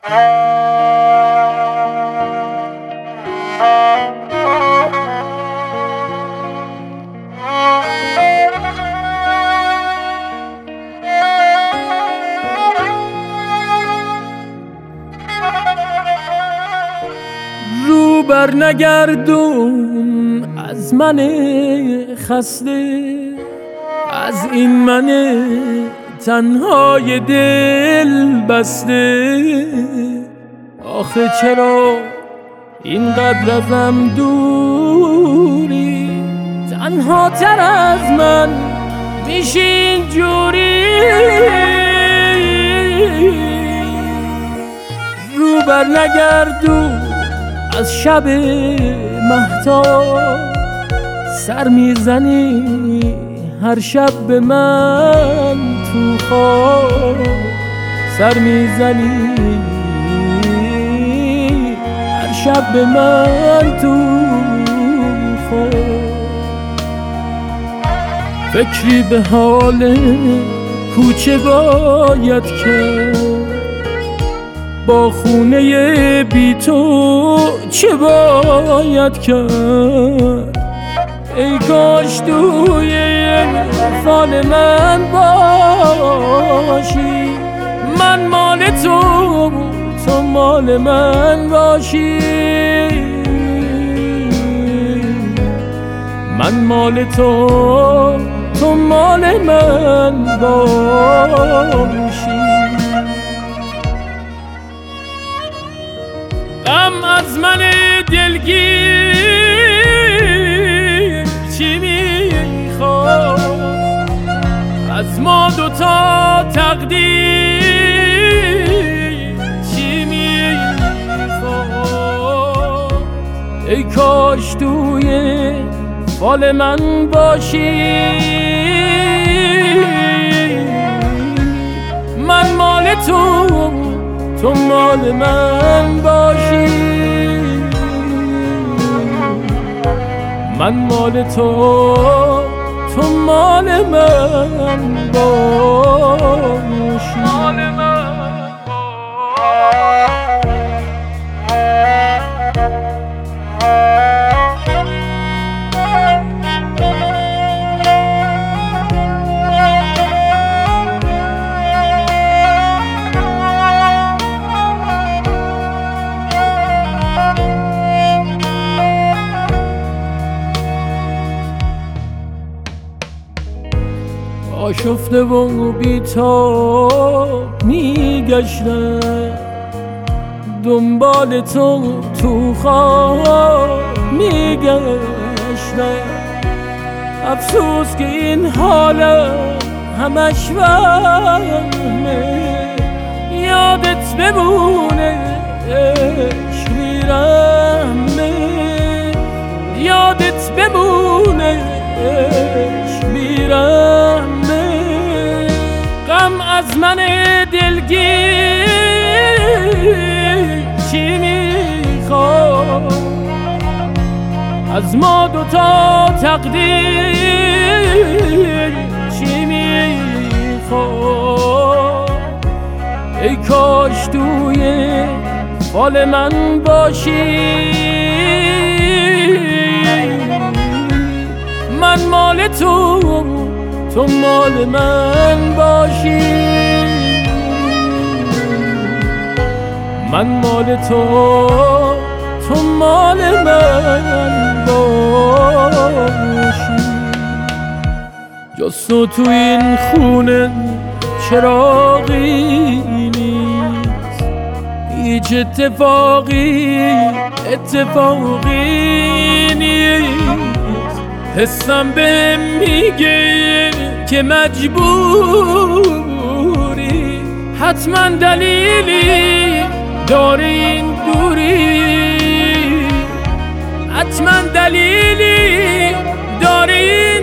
رو بر نگردون از من خسته، از این من تنهای دل بسته. آخه چرا اینقدر ازم دوری؟ تنها تر از من میشی اینجوری. رو بر نگردون از شب مهتاب، سر میزنی هر شب به من تو خواب. سر میزنی هر شب به من تو خواب. فکری به حال کوچه باید کرد، با خونه بی تو چه باید کرد؟ ای کاش توی فال من باشی، من مال تو، تو مال من باشی. من مال تو، تو مال من باشی. غم از من دلگیر چی میخواد؟ از ما دوتا تقدیر چی میخواد؟ ای کاش توی فال من باشی، من مال تو، تو مال من باشی. من مال تو، تو مال من باشی. آشفته و بی‌تاب میگشتم، دنبال تو تو خواب میگشتم. افسوس که این حالم همش وهمه، یادت بمونه عشق میرمه، یادت بمونه عشق میرمه. غم از من دلگیر چی میخواد؟ از ما دوتا تقدیر چی میخواد؟ ای کاش توی فال من باشی، من مال تو، تو مال من باشی. من مال تو، تو مال من باشی. جز تو تو این خونه چراغی نیست، هیچ اتفاقی نیست. حسم بهم میگه که مجبوری، حتما دلیلی داره این دوری، حتما دلیلی داره این